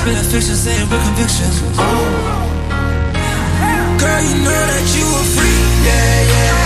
Spit fiction, saying with conviction. Girl, you know that you a freak, yeah, yeah.